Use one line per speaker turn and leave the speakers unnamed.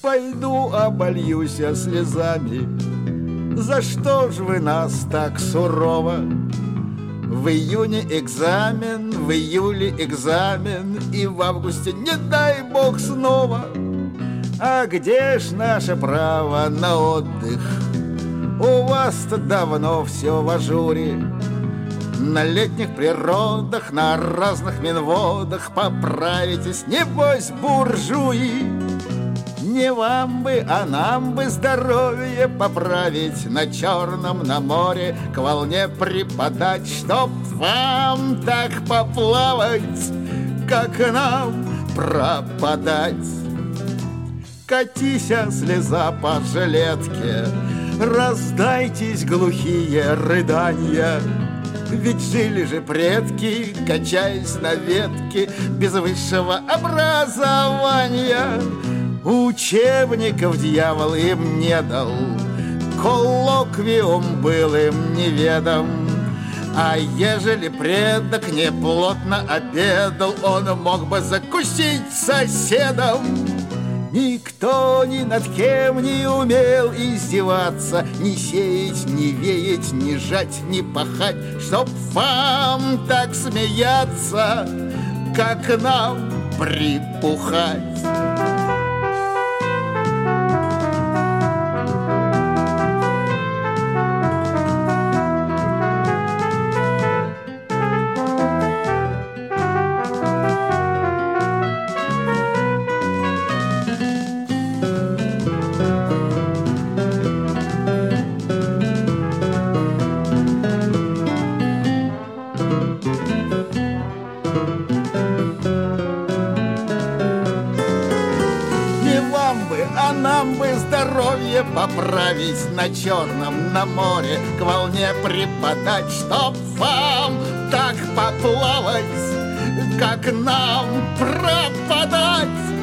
по льду обольюсь я слезами. За что ж вы нас так сурово? В июне экзамен, в июле экзамен, и в августе не дай бог снова. А где ж наше право на отдых? У вас-то давно все в ажуре. На летних природах, на разных минводах поправитесь, небось, буржуи. Не вам бы, а нам бы здоровье поправить, на Черном, на море к волне припадать, чтоб вам так поплавать, как нам пропадать. Катися слеза по жилетке, раздайтесь глухие рыдания. Ведь жили же предки, качаясь на ветке, без высшего образования. Учебников дьявол им не дал, коллоквиум был им неведом. А ежели предок не плотно обедал, он мог бы закусить соседом. Никто ни над кем не умел издеваться, ни сеять, ни веять, ни жать, ни пахать, чтоб вам так смеяться, как нам припухать. А нам бы здоровье поправить, на Черном, на море к волне припадать, чтоб вам так поплавать, как нам пропадать.